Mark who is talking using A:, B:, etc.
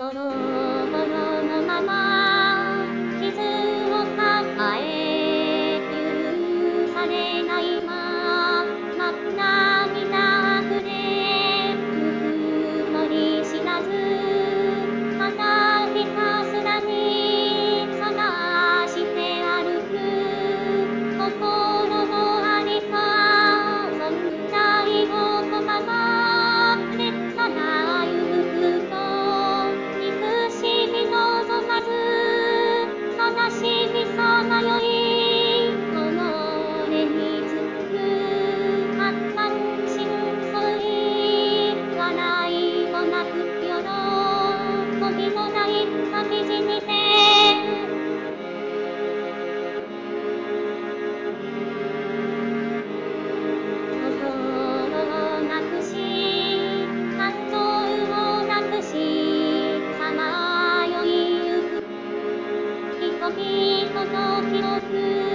A: ボロボロのまま傷を抱え許されないまま涙あふれぬくもり知らずただひたすらに探して歩く心のありかそんな言葉がただ裕福と憎しみ望まず悲しみさまよい己につく発汗心相違笑いもなく喜びもない旅路にて心をなくし感情をなくしさまよいゆく人々の記憶